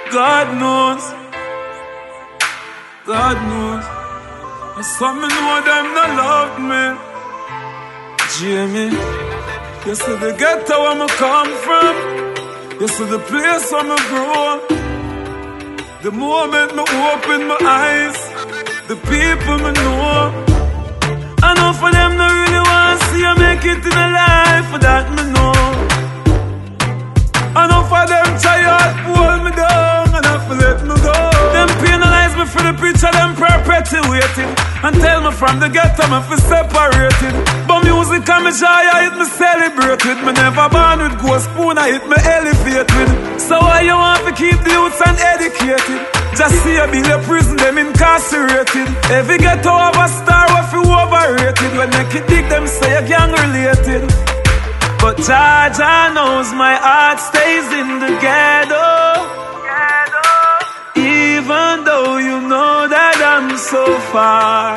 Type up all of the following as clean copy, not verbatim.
God knows. God knows. And some know them not love me. Jamie, you see the ghetto where I come from. You see the place where I grow. The moment I open my eyes, the people I know. I know for them they really want to see I make it in a life, for that me know. I know for them tired, hold me down, and I feel let me go. Them penalize me for the picture, them perpetuating, and tell me from the ghetto me for separated. But music and me joy, I hit me celebrate with. Me never born with ghost spoon, I hit me elevate with. So why you want to keep the youths uneducated? Just see a bill of prison, them incarcerated. Every ghetto have a star, what you overrated. When they can dig them, say you gang related. But Jaja knows my heart stays in the ghetto. Even though you know that I'm so far.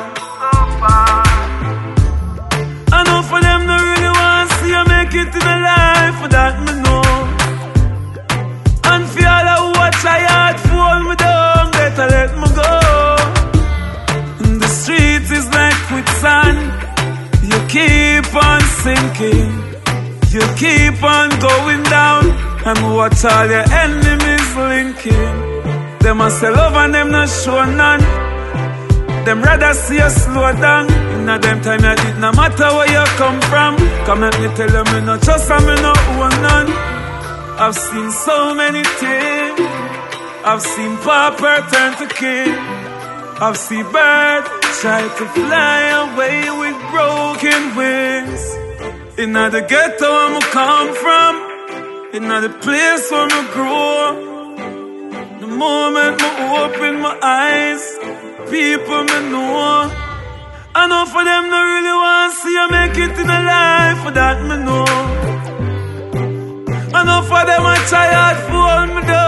I know for them they really want to see I make it in a life, for that me know. And for all who watch I heart fall me down, better let me go. And the street is like quicksand. You keep on sinking, you keep on going down, and watch all your enemies linking. Them a say love and them not show none. Them rather see you slow down. In a them time you did no matter where you come from. Come let me tell you, me no trust and me no own none. I've seen so many things. I've seen pauper turn to king. I've seen birds try to fly away with broken wings. In the ghetto where I come from, in the place where I grow. The moment I open my eyes, people me know. I know for them they really want to see I make it in a life, for that me know. I know for them I try hard to hold me down.